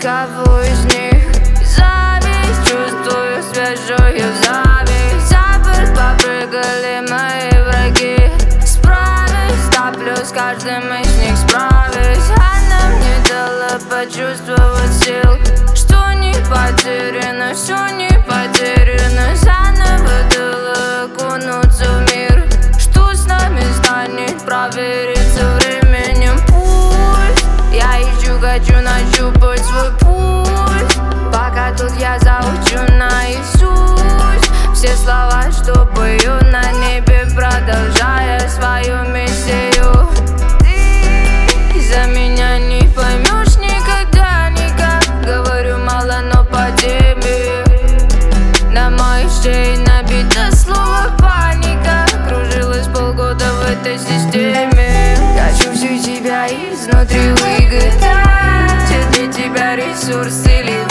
кого из них. Зависть, чувствую свежую зависть. За борт попрыгали мои враги. Справись, да плюс каждым из них справись. Она мне дала почувствовать сил, что не потеряно, все не потеряно. Заново дала окунуться в мир. Что с нами станет, проверится временем. Пусть я ищу, хочу нащупать свой путь. Пока тут я заучу наизусть все слова, что пою на небе, продолжая свою миссию. Ты за меня не поймешь никогда, никак. Говорю мало, но по теме. На моей шее набито слово паника. Кружилась полгода в этой системе. Хочу всю тебя изнутри выгадать. Все для тебя ресурс или